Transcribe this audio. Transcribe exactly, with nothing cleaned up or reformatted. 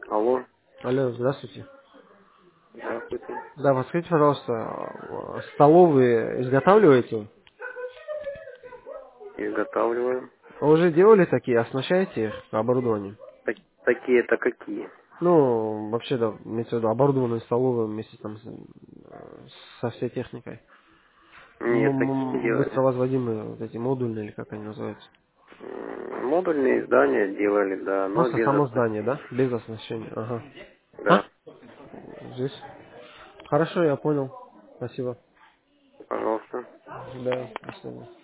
Алло, Алло, здравствуйте. здравствуйте. Да, подскажите, пожалуйста, э, столовые изготавливаете? Изготавливаем. Вы уже делали такие, оснащаете их по оборудованию? Так- такие-то какие? Ну, вообще, да, имеется в виду оборудованную столовую вместе там с- э, со всей техникой. М- Нет, такие не м- делали. быстро возводимые, вот эти модульные, или как они называются? М, Модульные издания делали, да, но Просто без само здание, да? оснащения. Без оснащения, ага. А? Да, Здесь? Хорошо, я понял. Спасибо. пожалуйста. Да, до свидания.